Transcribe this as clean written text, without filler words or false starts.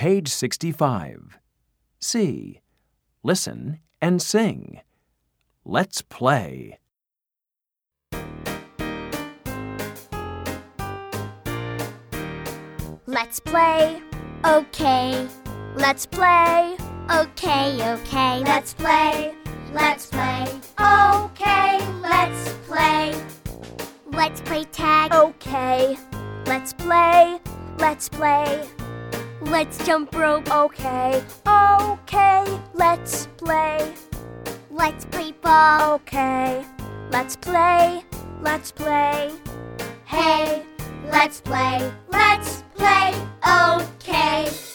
Page 65. C. Listen and sing. Let's play. Let's play. Okay. Let's play. Okay, okay. Let's play. Let's play. Okay, let's play. Let's play tag. Okay. Let's play. Let's play. Let's jump rope. Okay. Okay, let's play. Let's play ball. Okay. Let's play. Let's play. Hey, let's play. Let's play. Okay.